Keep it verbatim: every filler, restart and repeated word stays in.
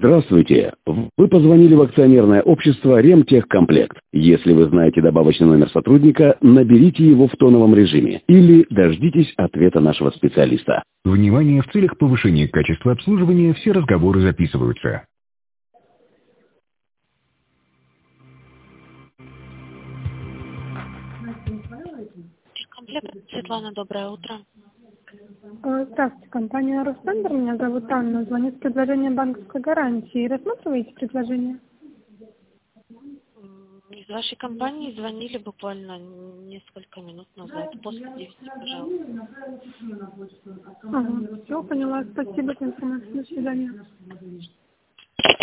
Здравствуйте! Вы позвонили в акционерное общество «Ремтехкомплект». Если вы знаете добавочный номер сотрудника, наберите его в тоновом режиме или дождитесь ответа нашего специалиста. Внимание! В целях повышения качества обслуживания все разговоры записываются. Комплект. Светлана, доброе утро. Э, Здравствуйте, компания «Ростендер». Меня зовут Анна. Звонит с предложением банковской гарантии. Рассматриваете предложение? Из вашей компании звонили буквально несколько минут назад. После девяти, пожалуйста. Ага, все, поняла. Спасибо за информацию. До свидания.